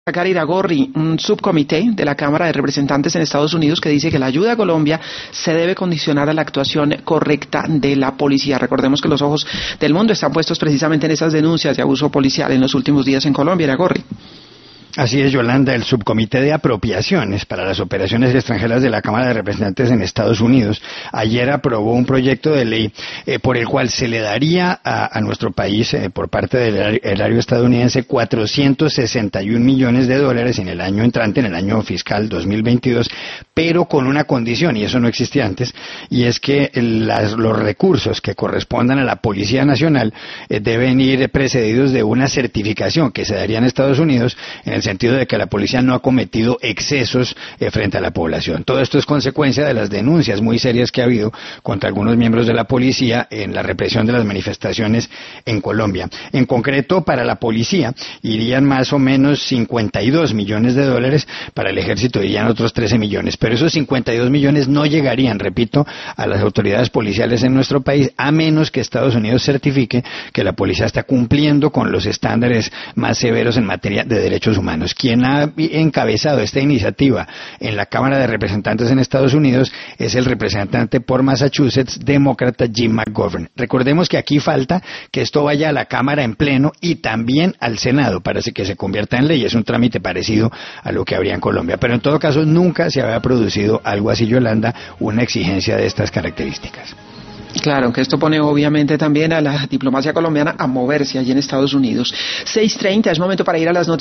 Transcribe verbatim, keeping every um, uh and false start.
Gary Iragorri, un subcomité de la Cámara de Representantes en Estados Unidos que dice que la ayuda a Colombia se debe condicionar a la actuación correcta de la policía. Recordemos que los ojos del mundo están puestos precisamente en esas denuncias de abuso policial en los últimos días en Colombia. Iragorri. Así es, Yolanda. El Subcomité de Apropiaciones para las Operaciones Extranjeras de la Cámara de Representantes en Estados Unidos ayer aprobó un proyecto de ley eh, por el cual se le daría a, a nuestro país, eh, por parte del erario estadounidense, cuatrocientos sesenta y un millones de dólares en el año entrante, en el año fiscal dos mil veintidós, pero con una condición, y eso no existía antes, y es que las, los recursos que correspondan a la Policía Nacional eh, deben ir precedidos de una certificación que se daría en Estados Unidos, en el sentido de que la policía no ha cometido excesos eh, frente a la población. Todo esto es consecuencia de las denuncias muy serias que ha habido contra algunos miembros de la policía en la represión de las manifestaciones en Colombia. En concreto, para la policía irían más o menos cincuenta y dos millones de dólares, para el ejército irían otros trece millones, pero esos cincuenta y dos millones no llegarían, repito, a las autoridades policiales en nuestro país, a menos que Estados Unidos certifique que la policía está cumpliendo con los estándares más severos en materia de derechos humanos. Quien ha encabezado esta iniciativa en la Cámara de Representantes en Estados Unidos es el representante por Massachusetts, demócrata Jim McGovern. Recordemos que aquí falta que esto vaya a la Cámara en pleno y también al Senado para que se convierta en ley. Es un trámite parecido a lo que habría en Colombia, pero en todo caso nunca se había producido algo así, Yolanda, una exigencia de estas características. Claro, que esto pone obviamente también a la diplomacia colombiana a moverse allí en Estados Unidos. seis treinta, es momento para ir a las noticias.